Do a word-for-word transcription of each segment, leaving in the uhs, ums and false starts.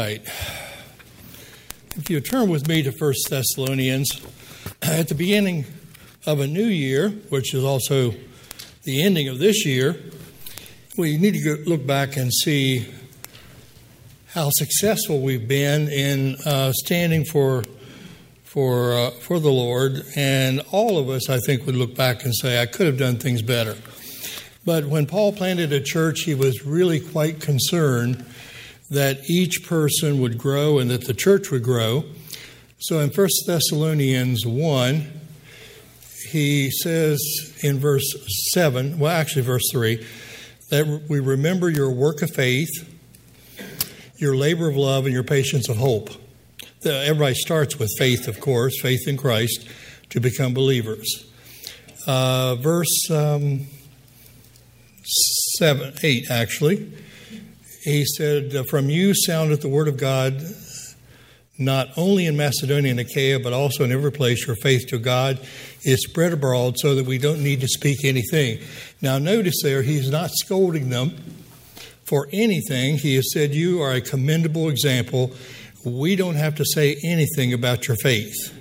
right. If you turn with me to First Thessalonians, at the beginning of a new year, which is also the ending of this year, we need to go look back and see how successful we've been in uh, standing for for uh, for the Lord. And all of us, I think, would look back and say, I could have done things better. But when Paul planted a church, he was really quite concerned that each person would grow and that the church would grow. So in First Thessalonians one, he says in verse seven, well, actually verse three, that we remember your work of faith, your labor of love, and your patience of hope. The, everybody starts with faith, of course, faith in Christ, to become believers. Uh, verse um, seven, eight, actually. He said, from you sounded the word of God, not only in Macedonia and Achaia, but also in every place your faith to God is spread abroad so that we don't need to speak anything. Now notice there, he's not scolding them for anything. He has said, you are a commendable example. We don't have to say anything about your faith.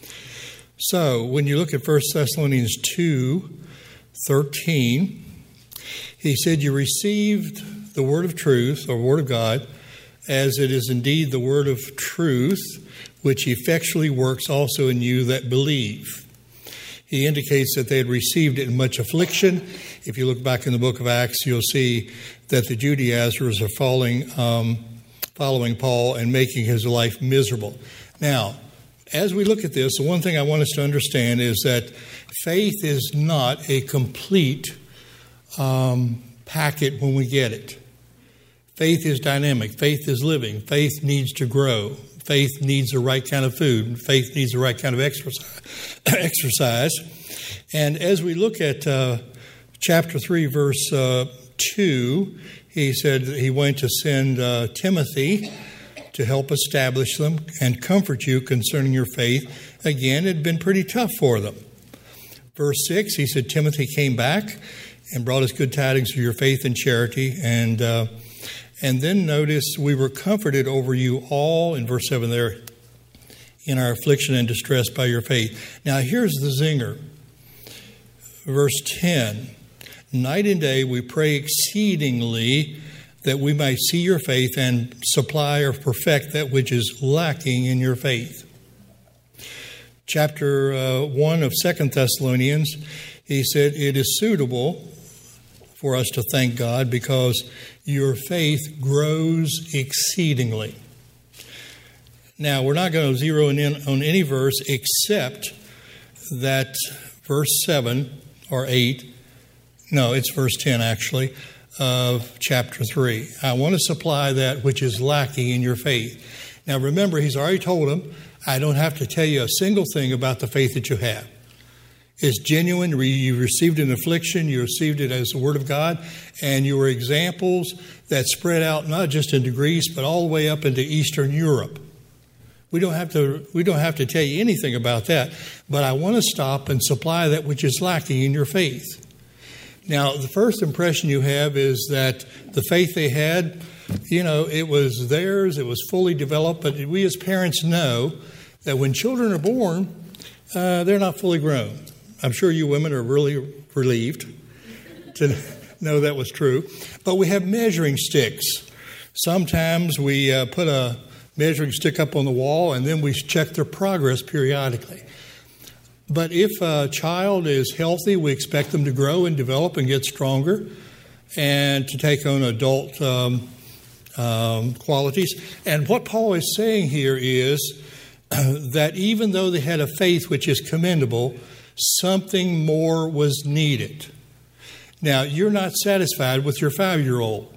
So when you look at First Thessalonians two thirteen, he said, you received the word of truth, or word of God, as it is indeed the word of truth, which effectually works also in you that believe. He indicates that they had received it in much affliction. If you look back in the book of Acts, you'll see that the Judaizers are following, um, following Paul and making his life miserable. Now, as we look at this, the one thing I want us to understand is that faith is not a complete um, packet when we get it. Faith is dynamic. Faith is living. Faith needs to grow. Faith needs the right kind of food. Faith needs the right kind of exercise. exercise. And as we look at uh, chapter three, verse uh, two, he said that he went to send uh, Timothy to help establish them and comfort you concerning your faith. Again, it had been pretty tough for them. Verse six, he said, Timothy came back and brought us good tidings of your faith and charity. And uh, and then notice, we were comforted over you all, in verse seven there, in our affliction and distress by your faith. Now here's the zinger. Verse ten, night and day we pray exceedingly that we might see your faith and supply or perfect that which is lacking in your faith. Chapter uh, one of Second Thessalonians, he said, it is suitable for us to thank God because your faith grows exceedingly. Now, we're not going to zero in on any verse except that verse seven or eight, no, it's verse ten actually, of chapter three. I want to supply that which is lacking in your faith. Now, remember, he's already told them, I don't have to tell you a single thing about the faith that you have. It's genuine. You received an affliction. You received it as the Word of God. And you were examples that spread out not just into Greece, but all the way up into Eastern Europe. We don't have to, we don't have to tell you anything about that. But I want to stop and supply that which is lacking in your faith. Now, the first impression you have is that the faith they had, you know, it was theirs. It was fully developed. But we as parents know that when children are born, uh, they're not fully grown. I'm sure you women are really relieved to know that was true. But we have measuring sticks. Sometimes we uh, put a measuring stick up on the wall and then we check their progress periodically. But if a child is healthy, we expect them to grow and develop and get stronger and to take on adult um, um, qualities. And what Paul is saying here is that even though they had a faith which is commendable, something more was needed. Now, you're not satisfied with your five-year-old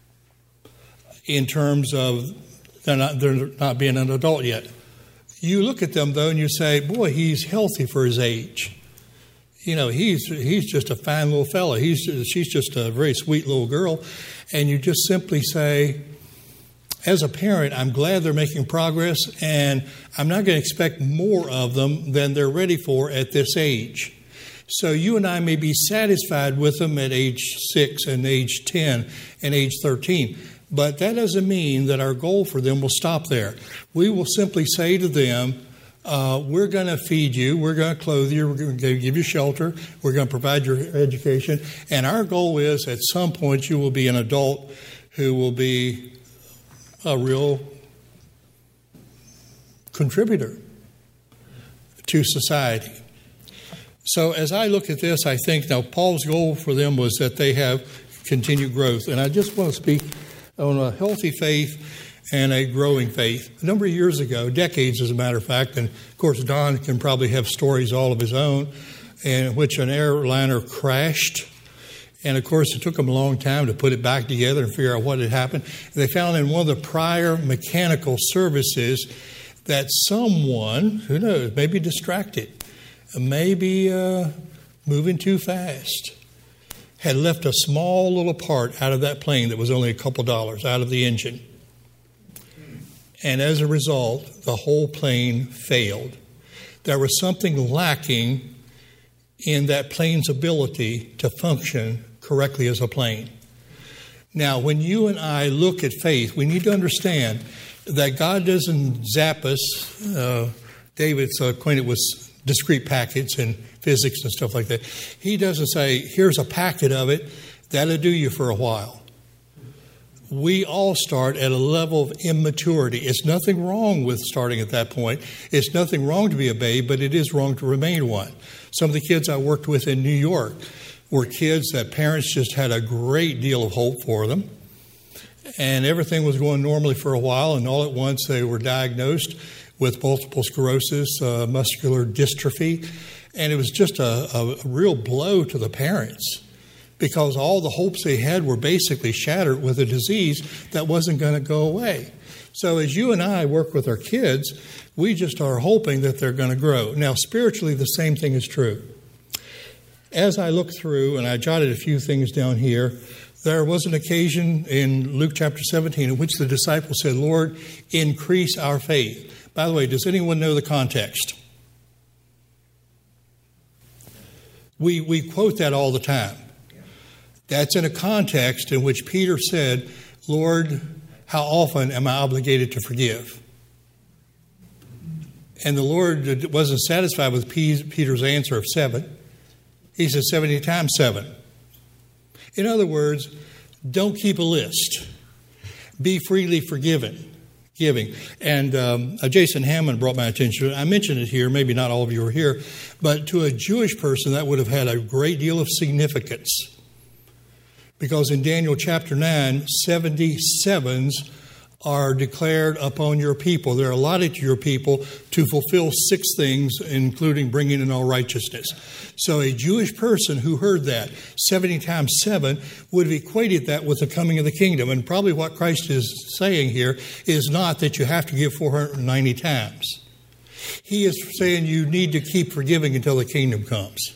in terms of they're not, they're not being an adult yet. You look at them, though, and you say, boy, he's healthy for his age. You know, he's he's just a fine little fella. He's She's just a very sweet little girl. And you just simply say, as a parent, I'm glad they're making progress, and I'm not going to expect more of them than they're ready for at this age. So you and I may be satisfied with them at age six and age ten and age thirteen. But that doesn't mean that our goal for them will stop there. We will simply say to them, uh, we're going to feed you, we're going to clothe you, we're going to give you shelter, we're going to provide your education. And our goal is at some point you will be an adult who will be a real contributor to society. So as I look at this, I think now Paul's goal for them was that they have continued growth. And I just want to speak on a healthy faith and a growing faith. A number of years ago, decades as a matter of fact, and of course Don can probably have stories all of his own, in which an airliner crashed. And of course it took them a long time to put it back together and figure out what had happened. They found in one of the prior mechanical services that someone, who knows, maybe distracted, maybe uh, moving too fast, had left a small little part out of that plane that was only a couple dollars out of the engine. And as a result, the whole plane failed. There was something lacking in that plane's ability to function correctly as a plane. Now, when you and I look at faith, we need to understand that God doesn't zap us. Uh, David's acquainted with discrete packets and physics and stuff like that. He doesn't say, here's a packet of it, that'll do you for a while. We all start at a level of immaturity. It's nothing wrong with starting at that point. It's nothing wrong to be a babe, but it is wrong to remain one. Some of the kids I worked with in New York were kids that parents just had a great deal of hope for them. And everything was going normally for a while, and all at once they were diagnosed with multiple sclerosis, uh, muscular dystrophy. And it was just a, a real blow to the parents because all the hopes they had were basically shattered with a disease that wasn't going to go away. So as you and I work with our kids, we just are hoping that they're going to grow. Now, spiritually, the same thing is true. As I look through, and I jotted a few things down here, there was an occasion in Luke chapter seventeen in which the disciples said, Lord, increase our faith. By the way, does anyone know the context? We we quote that all the time. That's in a context in which Peter said, Lord, how often am I obligated to forgive? And the Lord wasn't satisfied with Peter's answer of seven. He said seventy times seven. In other words, don't keep a list. Be freely forgiven. Giving. And um, Jason Hammond brought my attention to it. I mentioned it here, maybe not all of you were here, but to a Jewish person that would have had a great deal of significance. Because in Daniel chapter nine, seventy-sevens are declared upon your people. They're allotted to your people to fulfill six things, including bringing in all righteousness. So a Jewish person who heard that seventy times seven would have equated that with the coming of the kingdom. And probably what Christ is saying here is not that you have to give four hundred ninety times. He is saying you need to keep forgiving until the kingdom comes.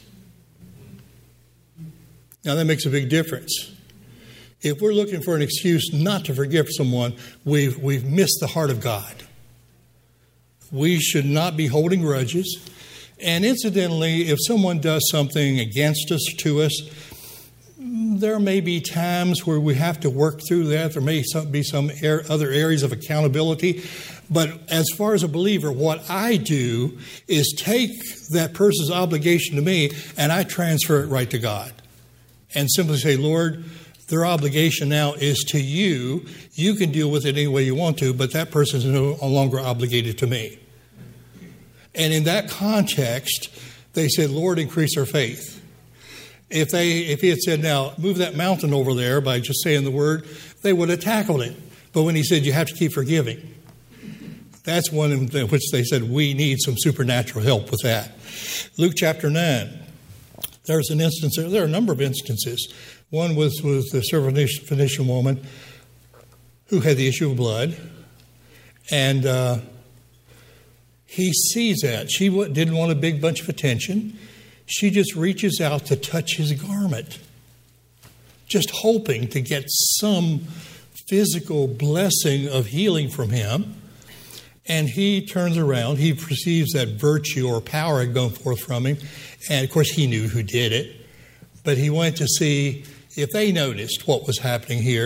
Now that makes a big difference. If we're looking for an excuse not to forgive someone, we've, we've missed the heart of God. We should not be holding grudges. And incidentally, if someone does something against us, to us, there may be times where we have to work through that. There may be some other areas of accountability. But as far as a believer, what I do is take that person's obligation to me and I transfer it right to God. And simply say, Lord, their obligation now is to you. You can deal with it any way you want to, but that person is no longer obligated to me. And in that context, they said, Lord, increase our faith. If they, if he had said, now, move that mountain over there by just saying the word, they would have tackled it. But when he said, you have to keep forgiving, that's one in which they said, we need some supernatural help with that. Luke chapter nine, there's an instance, there are a number of instances. One was, was the Syrophoenician woman who had the issue of blood. And uh, he sees that. She didn't want a big bunch of attention. She just reaches out to touch his garment, just hoping to get some physical blessing of healing from him. And he turns around. He perceives that virtue or power had gone forth from him. And, of course, he knew who did it. But he went to see if they noticed what was happening here.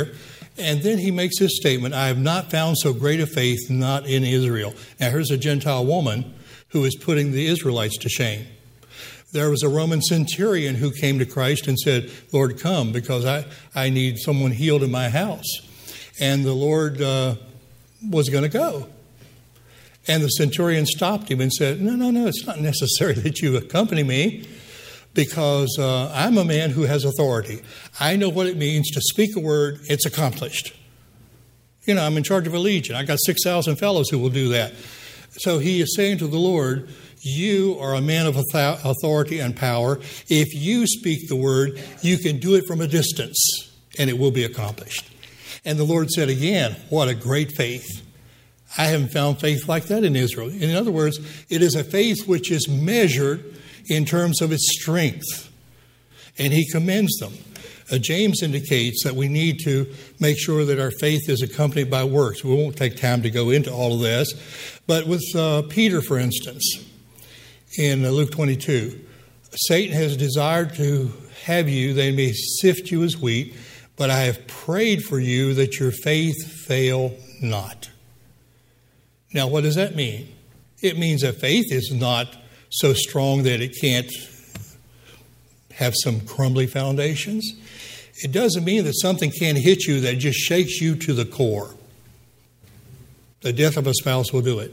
And then he makes this statement, I have not found so great a faith not in Israel. Now here's a Gentile woman who is putting the Israelites to shame. There was a Roman centurion who came to Christ and said, Lord, come, because I, I need someone healed in my house. And the Lord uh, was going to go. And the centurion stopped him and said, no, no, no, it's not necessary that you accompany me, because uh, I'm a man who has authority. I know what it means to speak a word, it's accomplished. You know, I'm in charge of a legion. I got six thousand fellows who will do that. So he is saying to the Lord, you are a man of authority and power. If you speak the word, you can do it from a distance, and it will be accomplished. And the Lord said again, what a great faith. I haven't found faith like that in Israel. In other words, it is a faith which is measured in terms of its strength. And he commends them. Uh, James indicates that we need to make sure that our faith is accompanied by works. We won't take time to go into all of this. But with uh, Peter, for instance, in uh, Luke twenty-two, Satan has desired to have you, they may sift you as wheat, but I have prayed for you that your faith fail not. Now, what does that mean? It means that faith is not so strong that it can't have some crumbly foundations. It doesn't mean that something can't hit you that just shakes you to the core. The death of a spouse will do it.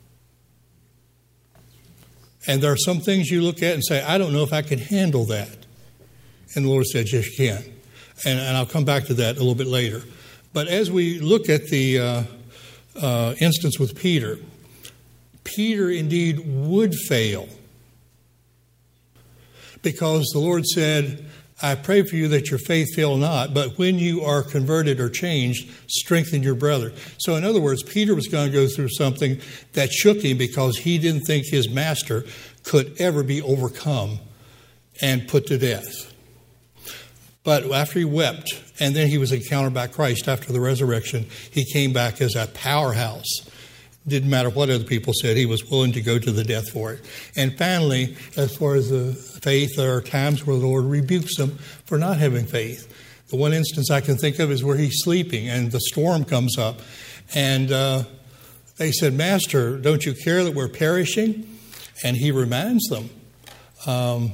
And there are some things you look at and say, I don't know if I can handle that. And the Lord said, yes, you can. And, and I'll come back to that a little bit later. But as we look at the uh, uh, instance with Peter, Peter indeed would fail, because the Lord said, I pray for you that your faith fail not, but when you are converted or changed, strengthen your brother. So in other words, Peter was going to go through something that shook him because he didn't think his master could ever be overcome and put to death. But after he wept, and then he was encountered by Christ after the resurrection, he came back as a powerhouse. Didn't matter what other people said, he was willing to go to the death for it. And finally, as far as the faith, there are times where the Lord rebukes them for not having faith. The one instance I can think of is where he's sleeping and the storm comes up. And uh, they said, Master, don't you care that we're perishing? And he reminds them, um,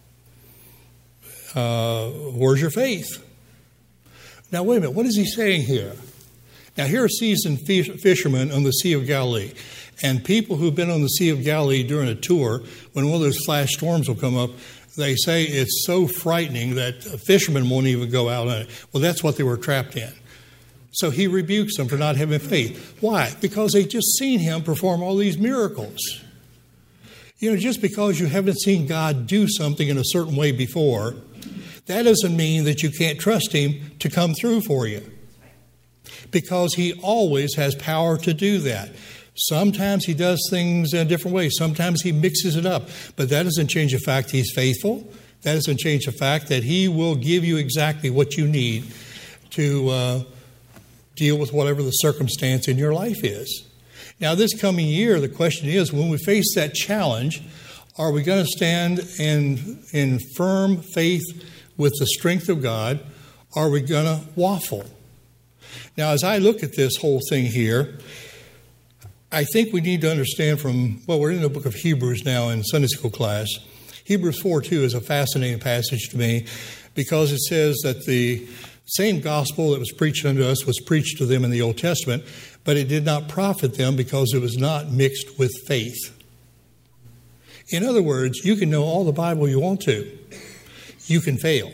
uh, where's your faith? Now, wait a minute, what is he saying here? Now, here are seasoned fishermen on the Sea of Galilee. And people who've been on the Sea of Galilee during a tour, when one of those flash storms will come up, they say it's so frightening that fishermen won't even go out on it. Well, that's what they were trapped in. So he rebukes them for not having faith. Why? Because they've just seen him perform all these miracles. You know, just because you haven't seen God do something in a certain way before, that doesn't mean that you can't trust him to come through for you. Because he always has power to do that. Sometimes he does things in a different way. Sometimes he mixes it up. But that doesn't change the fact he's faithful. That doesn't change the fact that he will give you exactly what you need to uh, deal with whatever the circumstance in your life is. Now, this coming year, the question is, when we face that challenge, are we going to stand in, in firm faith with the strength of God? Or are we going to waffle? Now, as I look at this whole thing here, I think we need to understand from, well, we're in the book of Hebrews now in Sunday school class. Hebrews four two is a fascinating passage to me because it says that the same gospel that was preached unto us was preached to them in the Old Testament, but it did not profit them because it was not mixed with faith. In other words, you can know all the Bible you want to. You can fail.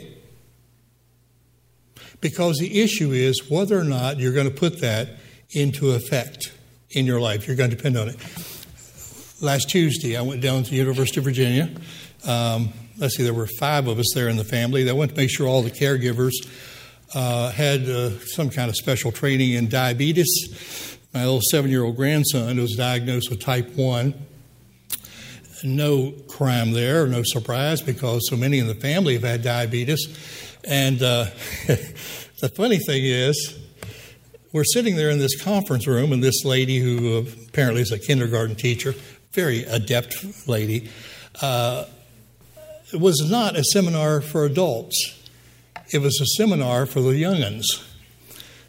Because the issue is whether or not you're going to put that into effect in your life. You're going to depend on it. Last Tuesday, I went down to the University of Virginia. Um, let's see, there were five of us there in the family. They went to make sure all the caregivers uh, had uh, some kind of special training in diabetes. My little seven-year-old grandson was diagnosed with type one. No crime there, no surprise, because so many in the family have had diabetes. And uh, the funny thing is, we're sitting there in this conference room, and this lady, who apparently is a kindergarten teacher, very adept lady, uh, it was not a seminar for adults. It was a seminar for the young'uns.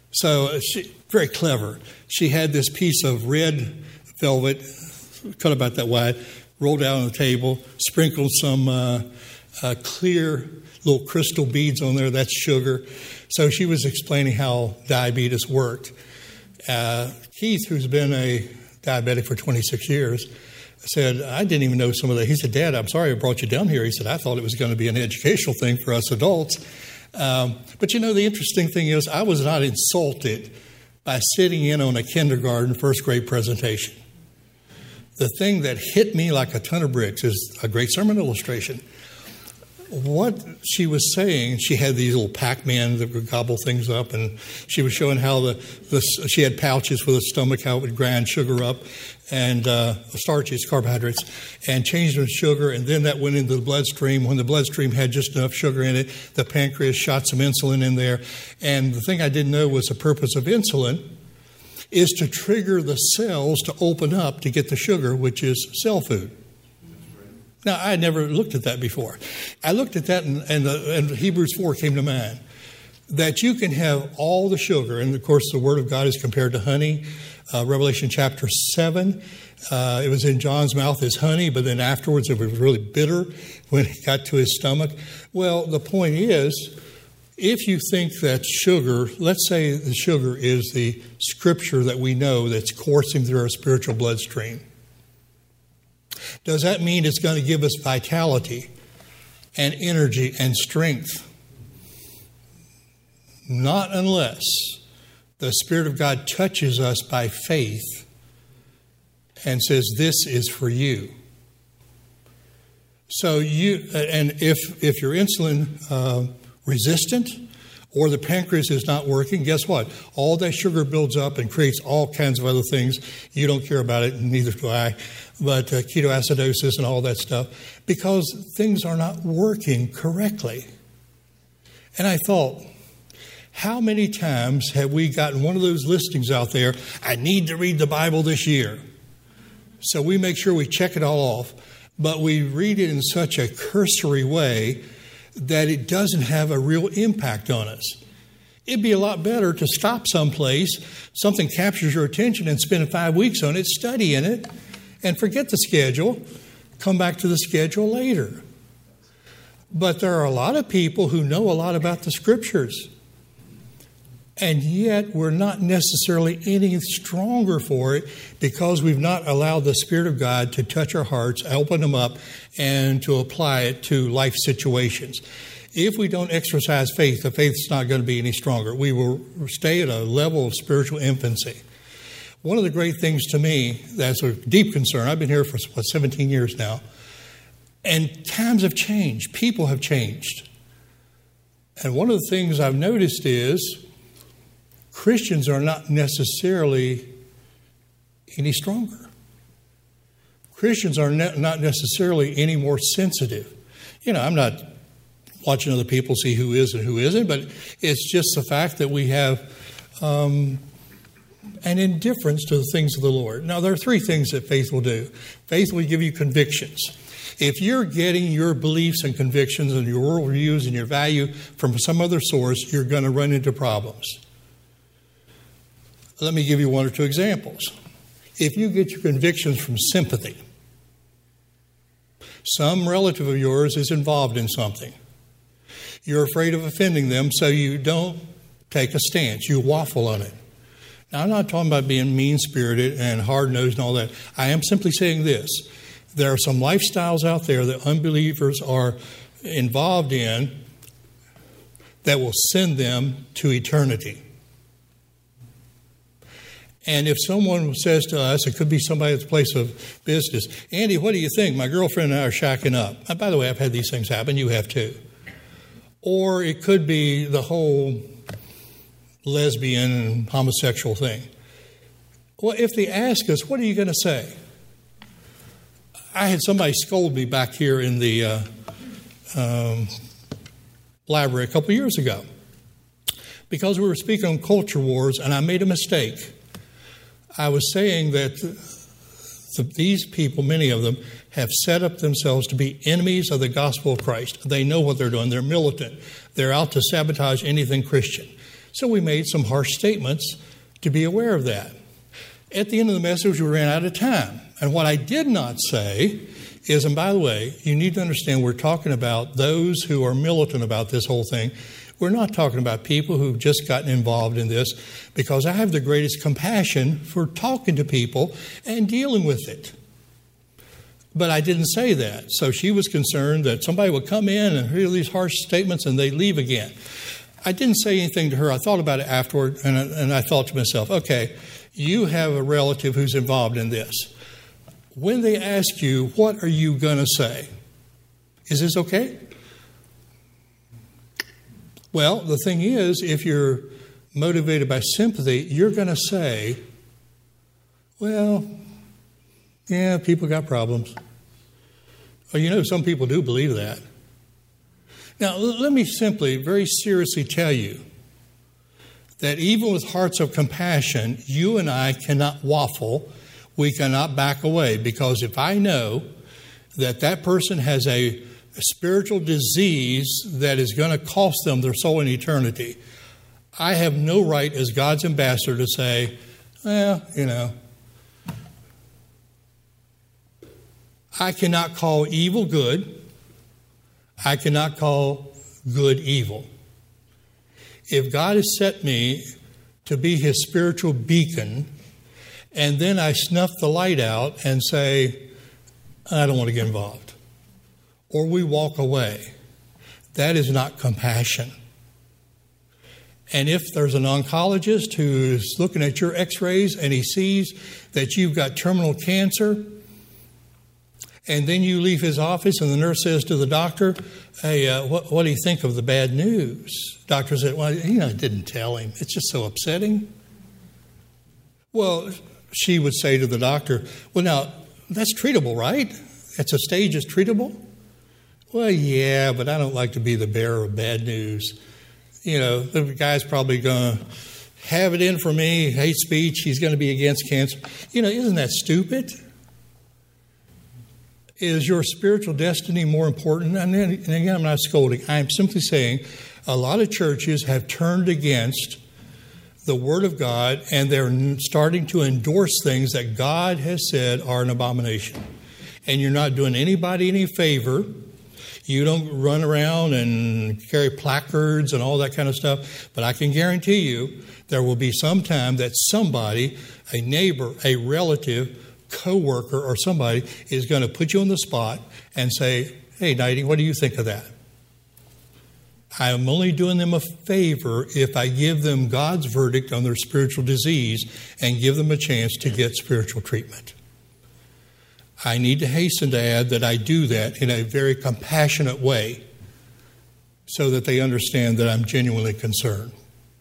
So she, very clever. She had this piece of red velvet, cut about that wide, rolled out on the table, sprinkled some uh, uh, clear little crystal beads on there. That's sugar. So she was explaining how diabetes worked. Uh, Keith, who's been a diabetic for twenty-six years, said, I didn't even know some of that. He said, Dad, I'm sorry I brought you down here. He said, I thought it was going to be an educational thing for us adults. Um, but, you know, the interesting thing is I was not insulted by sitting in on a kindergarten first grade presentation. The thing that hit me like a ton of bricks is a great sermon illustration. What she was saying, she had these little Pac-Man that would gobble things up, and she was showing how the, the she had pouches for the stomach, how it would grind sugar up, and uh, starches, carbohydrates, and changed them to sugar, and then that went into the bloodstream. When the bloodstream had just enough sugar in it, the pancreas shot some insulin in there. And the thing I didn't know was the purpose of insulin is to trigger the cells to open up to get the sugar, which is cell food. Now, I had never looked at that before. I looked at that, and, and, the, and Hebrews four came to mind, that you can have all the sugar, and of course the Word of God is compared to honey. Uh, Revelation chapter seven, uh, it was in John's mouth as honey, but then afterwards it was really bitter when it got to his stomach. Well, the point is, if you think that sugar, let's say the sugar is the scripture that we know that's coursing through our spiritual bloodstream, does that mean it's going to give us vitality and energy and strength? Not unless the Spirit of God touches us by faith and says, this is for you. So you, and if, if you're insulin uh, resistant or the pancreas is not working, guess what? All that sugar builds up and creates all kinds of other things. You don't care about it, and neither do I. But uh, ketoacidosis and all that stuff, because things are not working correctly. And I thought, how many times have we gotten one of those listings out there, I need to read the Bible this year. So we make sure we check it all off, but we read it in such a cursory way that it doesn't have a real impact on us. It'd be a lot better to stop someplace, something captures your attention, and spend five weeks on it, studying it, and forget the schedule, come back to the schedule later. But there are a lot of people who know a lot about the Scriptures, and yet we're not necessarily any stronger for it because we've not allowed the Spirit of God to touch our hearts, open them up, and to apply it to life situations. If we don't exercise faith, the faith's not going to be any stronger. We will stay at a level of spiritual infancy. One of the great things to me that's a deep concern, I've been here for what, seventeen years now, and times have changed. People have changed. And one of the things I've noticed is Christians are not necessarily any stronger. Christians are ne- not necessarily any more sensitive. You know, I'm not watching other people see who is and who isn't, but it's just the fact that we have um, an indifference to the things of the Lord. Now, there are three things that faith will do. Faith will give you convictions. If you're getting your beliefs and convictions and your worldviews and your value from some other source, you're going to run into problems. Let me give you one or two examples. If you get your convictions from sympathy, some relative of yours is involved in something. You're afraid of offending them, so you don't take a stance. You waffle on it. Now, I'm not talking about being mean-spirited and hard-nosed and all that. I am simply saying this. There are some lifestyles out there that unbelievers are involved in that will send them to eternity. And if someone says to us, it could be somebody at the place of business, Andy, what do you think? My girlfriend and I are shacking up. And by the way, I've had these things happen. You have too. Or it could be the whole lesbian and homosexual thing. Well, if they ask us, what are you going to say? I had somebody scold me back here in the uh, um, library a couple years ago because we were speaking on culture wars, and I made a mistake. I was saying that the, these people, many of them, have set up themselves to be enemies of the gospel of Christ. They know what they're doing. They're militant. They're out to sabotage anything Christian. So we made some harsh statements to be aware of that. At the end of the message, we ran out of time. And what I did not say is, and by the way, you need to understand we're talking about those who are militant about this whole thing. We're not talking about people who've just gotten involved in this, because I have the greatest compassion for talking to people and dealing with it. But I didn't say that. So she was concerned that somebody would come in and hear these harsh statements and they'd leave again. I didn't say anything to her. I thought about it afterward, and I, and I thought to myself, okay, you have a relative who's involved in this. When they ask you, what are you going to say? Is this okay? Well, the thing is, if you're motivated by sympathy, you're going to say, well, yeah, people got problems. Well, you know, some people do believe that. Now, let me simply, very seriously tell you that even with hearts of compassion, you and I cannot waffle. We cannot back away, because if I know that that person has a, a spiritual disease that is going to cost them their soul in eternity, I have no right as God's ambassador to say, well, you know, I cannot call evil good. I cannot call good evil. If God has set me to be his spiritual beacon, and then I snuff the light out and say, I don't want to get involved, or we walk away, that is not compassion. And if there's an oncologist who's looking at your x-rays and he sees that you've got terminal cancer, and then you leave his office and the nurse says to the doctor, hey, uh, what, what do you think of the bad news? Doctor said, well, you know, I didn't tell him. It's just so upsetting. Well, she would say to the doctor, well, now, that's treatable, right? At a stage is treatable? Well, yeah, but I don't like to be the bearer of bad news. You know, the guy's probably going to have it in for me, hate speech, he's going to be against cancer. You know, isn't that stupid? Is your spiritual destiny more important? And, then, and again, I'm not scolding. I'm simply saying a lot of churches have turned against the Word of God, and they're starting to endorse things that God has said are an abomination. And you're not doing anybody any favor. You don't run around and carry placards and all that kind of stuff. But I can guarantee you there will be some time that somebody, a neighbor, a relative, co-worker, or somebody is going to put you on the spot and say, hey, Nighty, what do you think of that? I'm only doing them a favor if I give them God's verdict on their spiritual disease and give them a chance to get spiritual treatment. I need to hasten to add that I do that in a very compassionate way so that they understand that I'm genuinely concerned.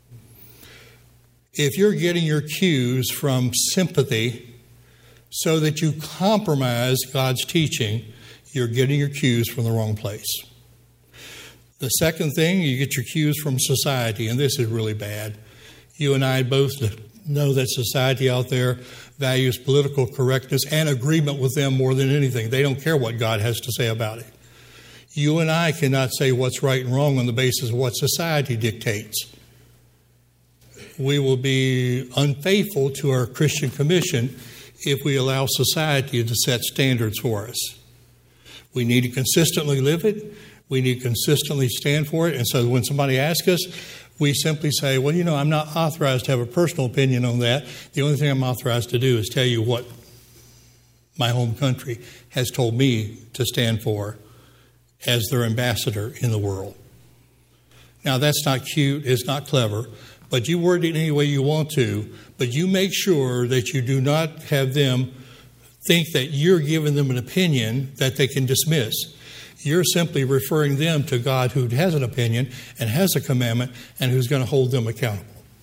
If you're getting your cues from sympathy so that you compromise God's teaching, you're getting your cues from the wrong place. The second thing, you get your cues from society, and this is really bad. You and I both know that society out there values political correctness and agreement with them more than anything. They don't care what God has to say about it. You and I cannot say what's right and wrong on the basis of what society dictates. We will be unfaithful to our Christian commission if we allow society to set standards for us. We need to consistently live it. We need to consistently stand for it. And so when somebody asks us, we simply say, well, you know, I'm not authorized to have a personal opinion on that. The only thing I'm authorized to do is tell you what my home country has told me to stand for as their ambassador in the world. Now, that's not cute. It's not clever. But you word it any way you want to. But you make sure that you do not have them think that you're giving them an opinion that they can dismiss. You're simply referring them to God, who has an opinion and has a commandment and who's going to hold them accountable.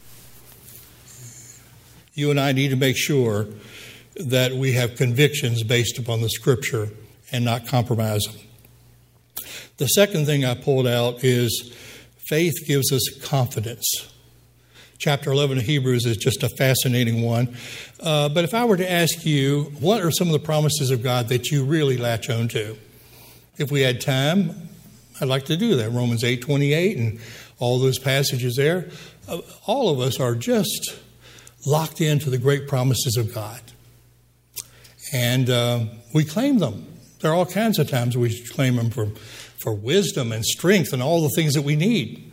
You and I need to make sure that we have convictions based upon the Scripture and not compromise them. The second thing I pulled out is faith gives us confidence. Chapter eleven of Hebrews is just a fascinating one. Uh, but if I were to ask you, what are some of the promises of God that you really latch on to? If we had time, I'd like to do that. Romans eight twenty-eight and all those passages there. uh, all of us are just locked into the great promises of God. And uh, we claim them. There are all kinds of times we claim them for, for wisdom and strength and all the things that we need.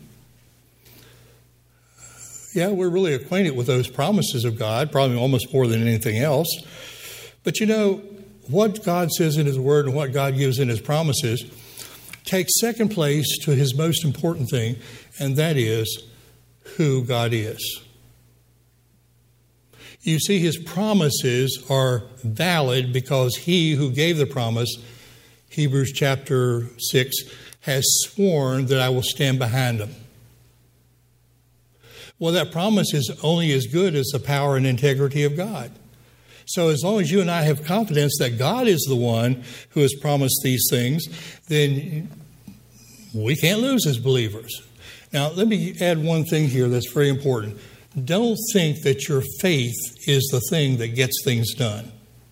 Yeah, we're really acquainted with those promises of God, probably almost more than anything else. But you know, what God says in His Word and what God gives in His promises takes second place to His most important thing, and that is who God is. You see, His promises are valid because He who gave the promise, Hebrews chapter six, has sworn that I will stand behind Him. Well, that promise is only as good as the power and integrity of God. So as long as you and I have confidence that God is the one who has promised these things, then we can't lose as believers. Now, let me add one thing here that's very important. Don't think that your faith is the thing that gets things done.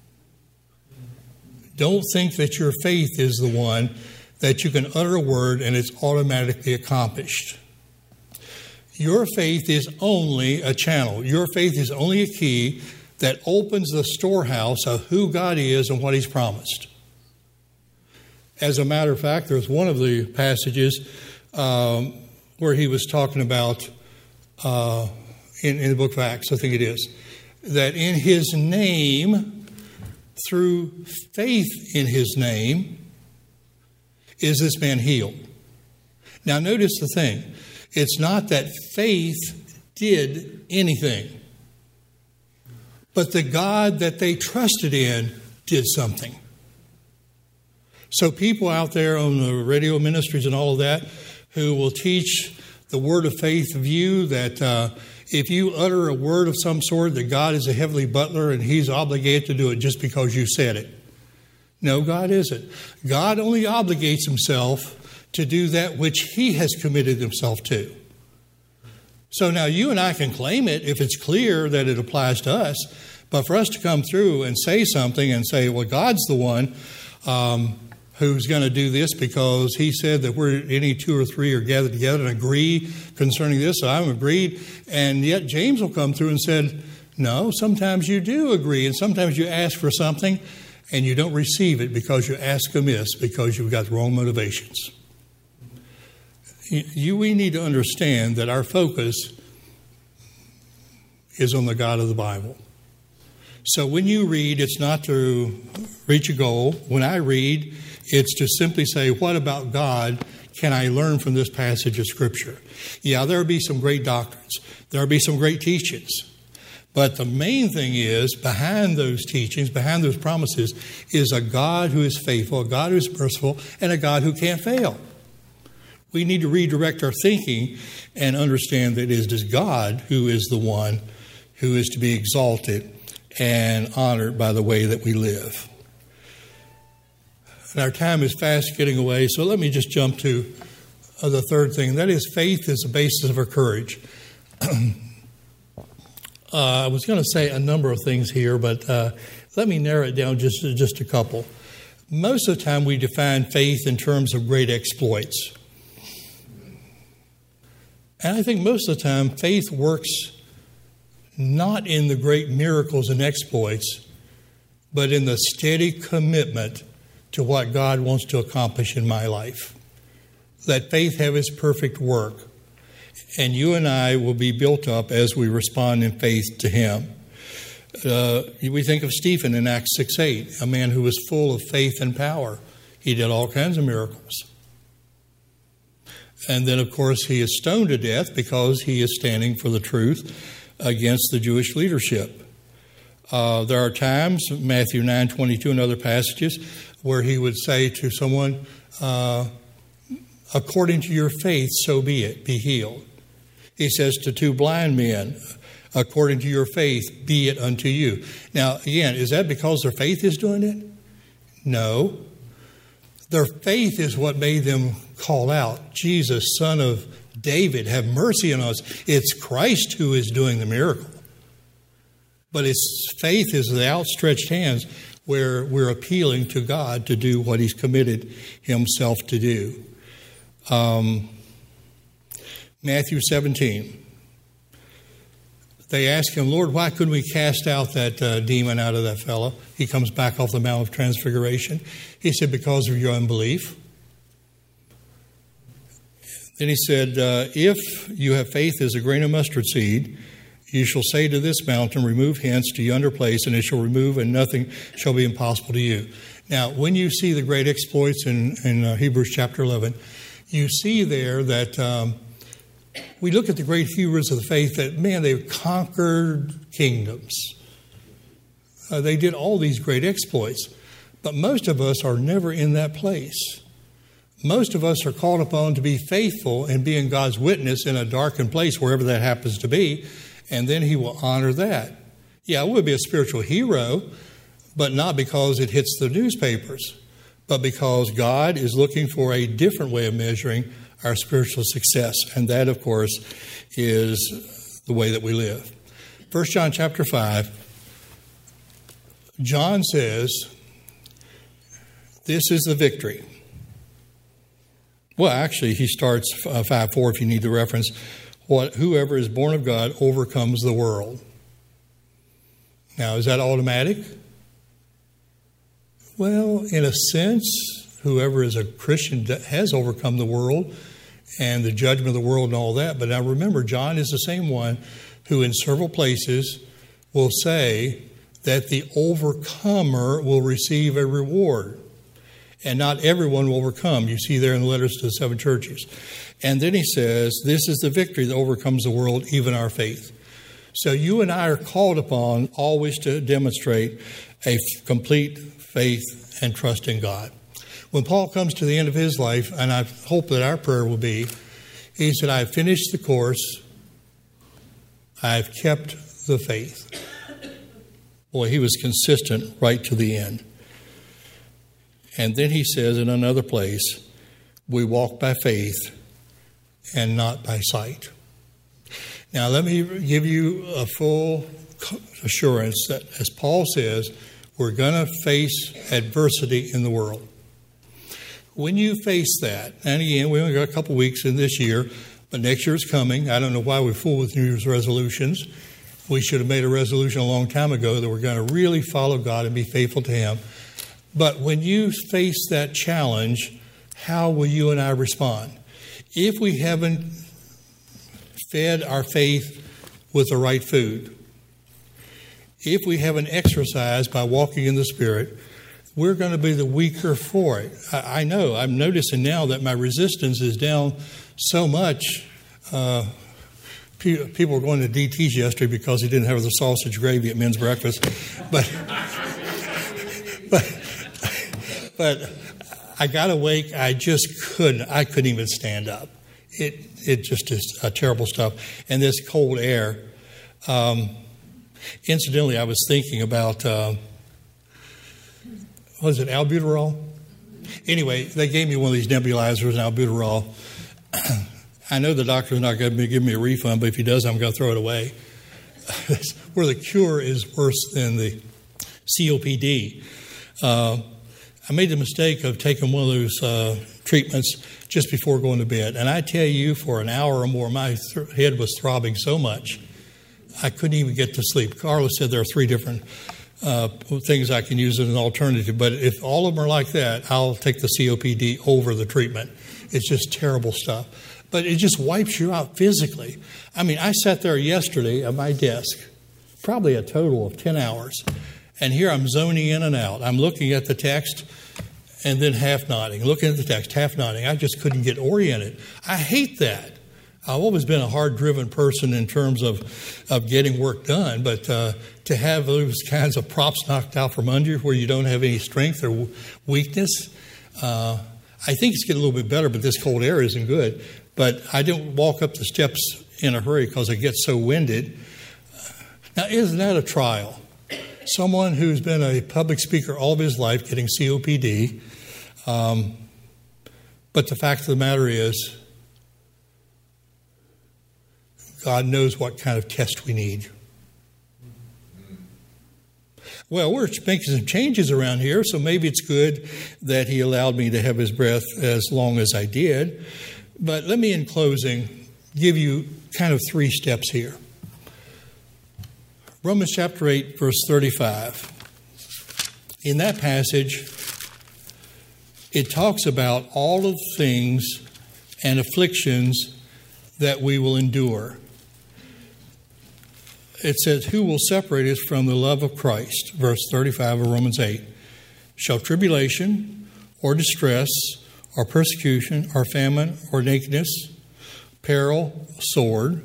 Don't think that your faith is the one that you can utter a word and it's automatically accomplished. Your faith is only a channel. Your faith is only a key that opens the storehouse of who God is and what He's promised. As a matter of fact, there's one of the passages um, where he was talking about, uh, in, in the book of Acts, I think it is, that in His name, through faith in His name, is this man healed. Now notice the thing. It's not that faith did anything, but the God that they trusted in did something. So people out there on the radio ministries and all of that who will teach the word of faith view that uh, if you utter a word of some sort that God is a heavenly butler and He's obligated to do it just because you said it. No, God isn't. God only obligates Himself to do that which He has committed Himself to. So now you and I can claim it if it's clear that it applies to us. But for us to come through and say something and say, well, God's the one um, who's going to do this because He said that we're any two or three are gathered together and agree concerning this. So I'm agreed. And yet James will come through and said, no, sometimes you do agree. And sometimes you ask for something and you don't receive it because you ask amiss because you've got the wrong motivations. You, we need to understand that our focus is on the God of the Bible. So when you read, it's not to reach a goal. When I read, it's to simply say, what about God can I learn from this passage of Scripture? Yeah, there will be some great doctrines. There will be some great teachings. But the main thing is, behind those teachings, behind those promises, is a God who is faithful, a God who is merciful, and a God who can't fail. We need to redirect our thinking and understand that it is God who is the one who is to be exalted and honored by the way that we live. And our time is fast getting away, so let me just jump to uh, the third thing. That is, faith is the basis of our courage. uh, I was going to say a number of things here, but uh, let me narrow it down just, just a couple. Most of the time we define faith in terms of great exploits. And I think most of the time, faith works not in the great miracles and exploits, but in the steady commitment to what God wants to accomplish in my life. Let faith have its perfect work, and you and I will be built up as we respond in faith to Him. Uh, we think of Stephen in Acts six eight, a man who was full of faith and power. He did all kinds of miracles. And then, of course, he is stoned to death because he is standing for the truth against the Jewish leadership. Uh, there are times, Matthew nine twenty-two and other passages, where he would say to someone, uh, according to your faith, so be it, be healed. He says to two blind men, according to your faith, be it unto you. Now, again, is that because their faith is doing it? No. Their faith is what made them call out, Jesus, Son of David, have mercy on us. It's Christ who is doing the miracle. But it's faith is the outstretched hands where we're appealing to God to do what He's committed Himself to do. Um, Matthew seventeen. They ask him, Lord, why couldn't we cast out that uh, demon out of that fellow? He comes back off the Mount of Transfiguration. He said, because of your unbelief. Then he said, uh, if you have faith as a grain of mustard seed, you shall say to this mountain, remove hence to yonder place, and it shall remove, and nothing shall be impossible to you. Now, when you see the great exploits in, in uh, Hebrews chapter eleven, you see there that um, we look at the great heroes of the faith that, man, they've conquered kingdoms. Uh, they did all these great exploits. But most of us are never in that place. Most of us are called upon to be faithful and being God's witness in a darkened place, wherever that happens to be, and then he will honor that. Yeah, it would be a spiritual hero, but not because it hits the newspapers, but because God is looking for a different way of measuring our spiritual success. And that, of course, is the way that we live. First John chapter five, John says, this is the victory. Well, actually, he starts uh, five four if you need the reference. What, whoever is born of God overcomes the world. Now, is that automatic? Well, in a sense, whoever is a Christian has overcome the world and the judgment of the world and all that. But now remember, John is the same one who in several places will say that the overcomer will receive a reward. And not everyone will overcome. You see there in the letters to the seven churches. And then he says, this is the victory that overcomes the world, even our faith. So you and I are called upon always to demonstrate a complete faith and trust in God. When Paul comes to the end of his life, and I hope that our prayer will be, he said, I have finished the course. I have kept the faith. Boy, he was consistent right to the end. And then he says in another place, we walk by faith and not by sight. Now, let me give you a full assurance that, as Paul says, we're going to face adversity in the world. When you face that, and again, we only got a couple weeks in this year, but next year is coming. I don't know why we fool with New Year's resolutions. We should have made a resolution a long time ago that we're going to really follow God and be faithful to Him. But when you face that challenge, how will you and I respond? If we haven't fed our faith with the right food, if we haven't exercised by walking in the Spirit, we're going to be the weaker for it. I, I know. I'm noticing now that my resistance is down so much. Uh, pe- people were going to D T's yesterday because he didn't have the sausage gravy at men's breakfast. But, but, but I got awake. I just couldn't. I couldn't even stand up. It it just is uh, terrible stuff. And this cold air. Um, incidentally, I was thinking about. Uh, Was it albuterol? Anyway, they gave me one of these nebulizers, albuterol. I know the doctor's not going to give me a refund, but if he does, I'm going to throw it away. Where the cure is worse than the C O P D. Uh, I made the mistake of taking one of those uh, treatments just before going to bed. And I tell you, for an hour or more, my th- head was throbbing so much, I couldn't even get to sleep. Carla said there are three different Uh, things I can use as an alternative. But if all of them are like that, I'll take the C O P D over the treatment. It's just terrible stuff. But it just wipes you out physically. I mean, I sat there yesterday at my desk, probably a total of ten hours. And here I'm zoning in and out. I'm looking at the text and then half nodding, looking at the text, half nodding. I just couldn't get oriented. I hate that. I've always been a hard-driven person in terms of, of getting work done, but uh, to have those kinds of props knocked out from under you where you don't have any strength or weakness, uh, I think it's getting a little bit better, but this cold air isn't good. But I don't walk up the steps in a hurry because I get so winded. Now, isn't that a trial? Someone who's been a public speaker all of his life getting C O P D, um, but the fact of the matter is, God knows what kind of test we need. Well, we're making some changes around here, so maybe it's good that He allowed me to have His breath as long as I did. But let me, in closing, give you kind of three steps here. Romans chapter eight, verse thirty-five. In that passage, it talks about all of the things and afflictions that we will endure. It says, who will separate us from the love of Christ? Verse thirty-five of Romans eight. Shall tribulation or distress or persecution or famine or nakedness, peril, sword?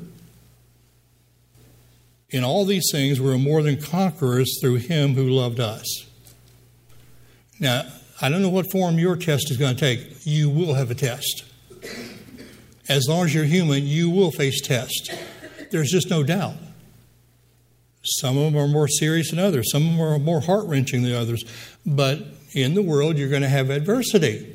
In all these things we are more than conquerors through him who loved us. Now, I don't know what form your test is going to take. You will have a test. As long as you're human, you will face tests. There's just no doubt. Some of them are more serious than others. Some of them are more heart-wrenching than others. But in the world, you're going to have adversity.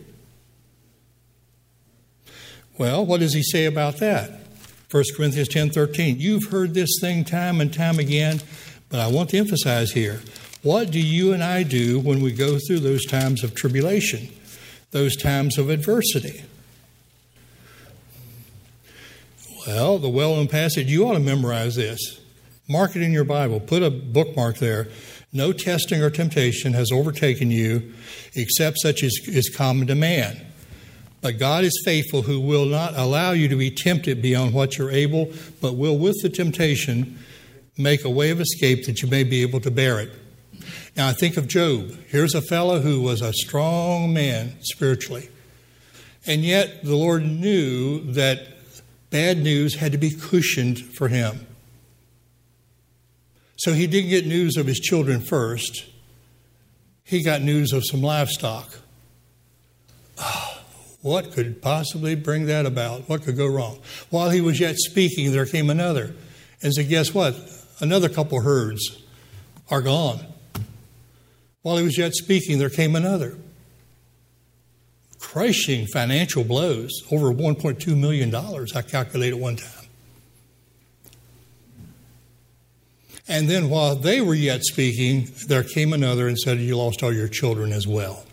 Well, what does he say about that? First Corinthians ten thirteen. You've heard this thing time and time again, but I want to emphasize here. What do you and I do when we go through those times of tribulation, those times of adversity? Well, the well-known passage, you ought to memorize this. Mark it in your Bible. Put a bookmark there. No testing or temptation has overtaken you except such as is common to man. But God is faithful, who will not allow you to be tempted beyond what you're able, but will with the temptation make a way of escape that you may be able to bear it. Now I think of Job. Here's a fellow who was a strong man spiritually. And yet the Lord knew that bad news had to be cushioned for him. So he didn't get news of his children first. He got news of some livestock. Oh, what could possibly bring that about? What could go wrong? While he was yet speaking, there came another. And said, guess what? Another couple herds are gone. While he was yet speaking, there came another. Crushing financial blows, over one point two million dollars, I calculated one time. And then while they were yet speaking, there came another and said, you lost all your children as well.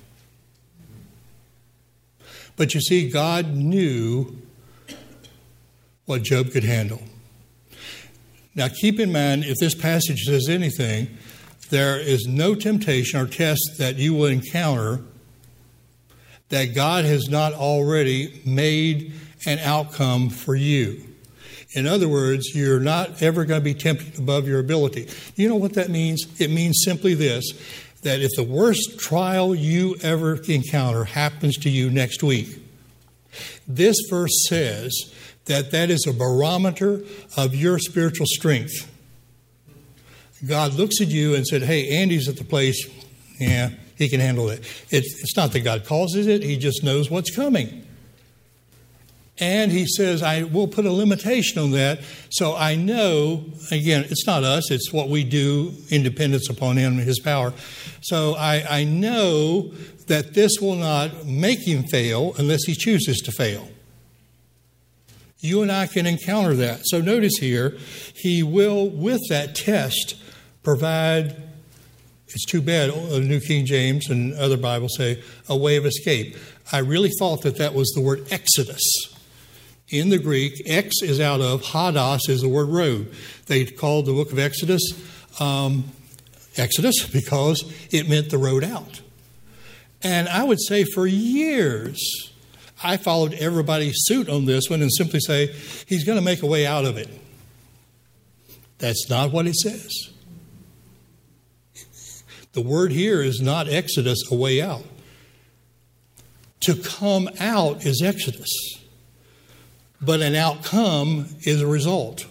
But you see, God knew what Job could handle. Now keep in mind, if this passage says anything, there is no temptation or test that you will encounter that God has not already made an outcome for you. In other words, you're not ever going to be tempted above your ability. You know what that means? It means simply this, that if the worst trial you ever encounter happens to you next week, this verse says that that is a barometer of your spiritual strength. God looks at you and said, hey, Andy's at the place, yeah, he can handle it. It's, it's not that God causes it, he just knows what's coming. And he says, I will put a limitation on that. So I know, again, it's not us, it's what we do in dependence upon him and his power. So I, I know that this will not make him fail unless he chooses to fail. You and I can encounter that. So notice here, he will, with that test, provide, it's too bad, the New King James and other Bibles say, a way of escape. I really thought that that was the word exodus. In the Greek, ex is out of, hados is the word road. They called the book of Exodus um, Exodus because it meant the road out. And I would say for years, I followed everybody's suit on this one and simply say, he's going to make a way out of it. That's not what it says. The word here is not exodus, a way out. To come out is exodus. But an outcome is a result.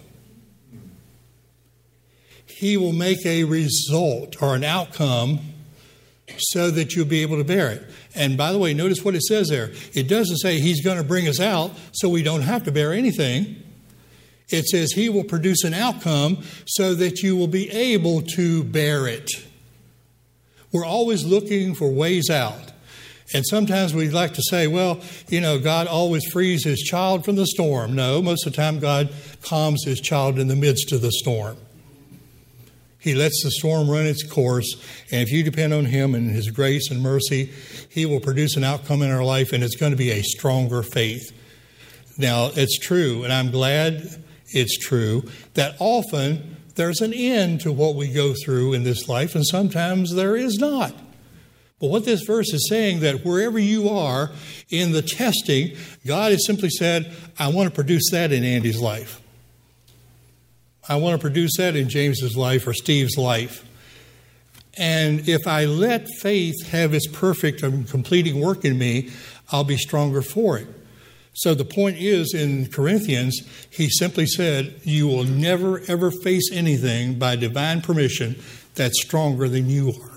He will make a result or an outcome so that you'll be able to bear it. And by the way, notice what it says there. It doesn't say he's going to bring us out so we don't have to bear anything. It says he will produce an outcome so that you will be able to bear it. We're always looking for ways out. And sometimes we like to say, well, you know, God always frees his child from the storm. No, most of the time God calms his child in the midst of the storm. He lets the storm run its course. And if you depend on him and his grace and mercy, he will produce an outcome in our life, and it's going to be a stronger faith. Now, it's true, and I'm glad it's true, that often there's an end to what we go through in this life, and sometimes there is not. But what this verse is saying, that wherever you are in the testing, God has simply said, I want to produce that in Andy's life. I want to produce that in James's life or Steve's life. And if I let faith have its perfect and completing work in me, I'll be stronger for it. So the point is, in Corinthians, he simply said, you will never, ever face anything by divine permission that's stronger than you are.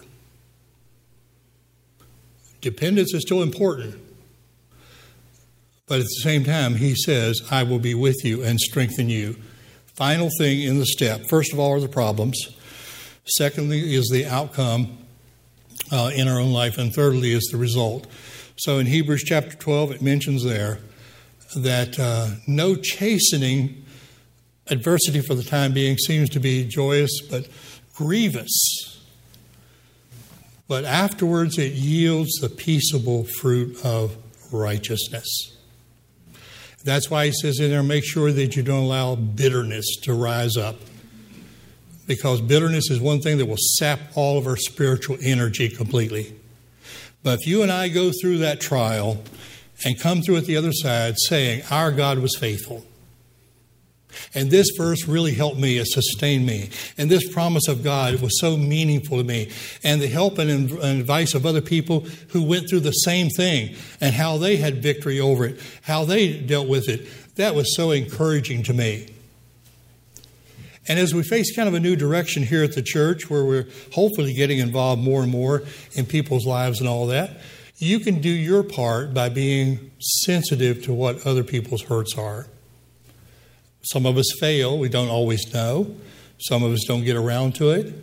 Dependence is still important. But at the same time, he says, I will be with you and strengthen you. Final thing in the step. First of all are the problems. Secondly is the outcome uh, in our own life. And thirdly is the result. So in Hebrews chapter twelve, it mentions there that uh, no chastening adversity for the time being seems to be joyous, but grievous. But afterwards it yields the peaceable fruit of righteousness. That's why he says in there, make sure that you don't allow bitterness to rise up. Because bitterness is one thing that will sap all of our spiritual energy completely. But if you and I go through that trial and come through at the other side saying, our God was faithful. And this verse really helped me, it sustained me. And this promise of God was so meaningful to me. And the help and advice of other people who went through the same thing and how they had victory over it, how they dealt with it, that was so encouraging to me. And as we face kind of a new direction here at the church, where we're hopefully getting involved more and more in people's lives and all that, you can do your part by being sensitive to what other people's hurts are. Some of us fail. We don't always know. Some of us don't get around to it.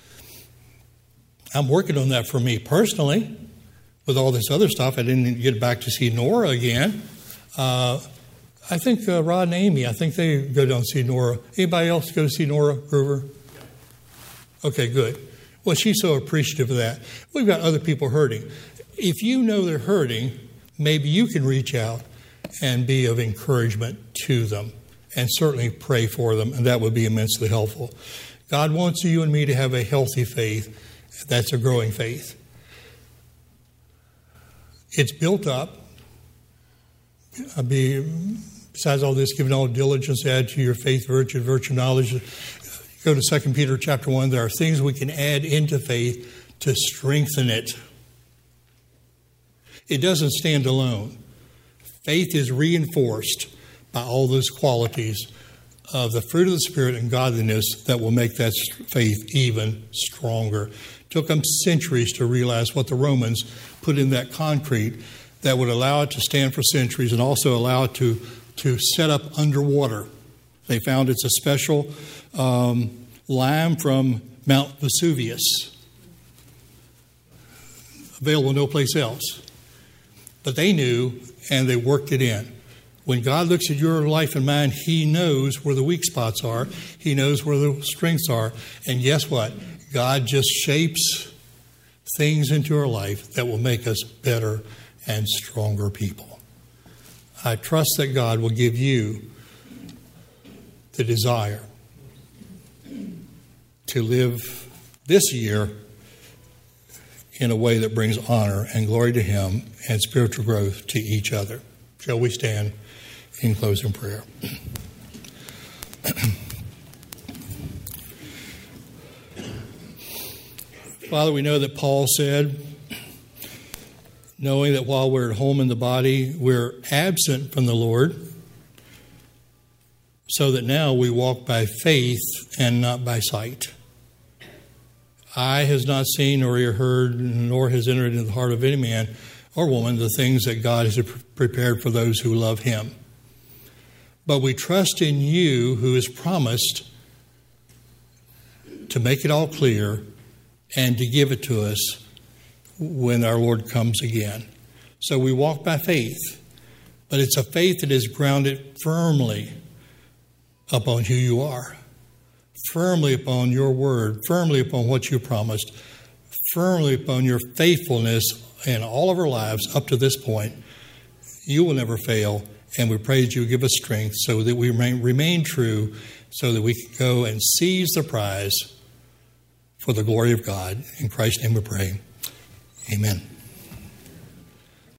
I'm working on that for me personally. With all this other stuff, I didn't get back to see Nora again. Uh, I think uh, Rod and Amy, I think they go down to see Nora. Anybody else go to see Nora Groover? Okay, good. Well, she's so appreciative of that. We've got other people hurting. If you know they're hurting, maybe you can reach out and be of encouragement to them. And certainly pray for them, and that would be immensely helpful. God wants you and me to have a healthy faith. That's a growing faith. It's built up. I'll be, besides all this, giving all diligence, add to your faith, virtue, virtue, knowledge. Go to Second Peter chapter one. There are things we can add into faith to strengthen it. It doesn't stand alone. Faith is reinforced by all those qualities of the fruit of the Spirit and godliness that will make that faith even stronger. It took them centuries to realize what the Romans put in that concrete that would allow it to stand for centuries and also allow it to, to set up underwater. They found it's a special um, lime from Mount Vesuvius, available no place else. But they knew, and they worked it in. When God looks at your life and mine, He knows where the weak spots are. He knows where the strengths are. And guess what? God just shapes things into our life that will make us better and stronger people. I trust that God will give you the desire to live this year in a way that brings honor and glory to Him and spiritual growth to each other. Shall we stand in closing prayer? Father, we know that Paul said, knowing that while we're at home in the body, we're absent from the Lord, so that now we walk by faith and not by sight. Eye has not seen nor ear heard, nor has entered into the heart of any man or woman the things that God has prepared for those who love Him. But we trust in You, who has promised to make it all clear and to give it to us when our Lord comes again. So we walk by faith, but it's a faith that is grounded firmly upon who You are, firmly upon Your word, firmly upon what You promised, firmly upon Your faithfulness in all of our lives up to this point. You will never fail, and we pray that You give us strength so that we remain, remain true so that we can go and seize the prize for the glory of God. In Christ's name we pray. Amen.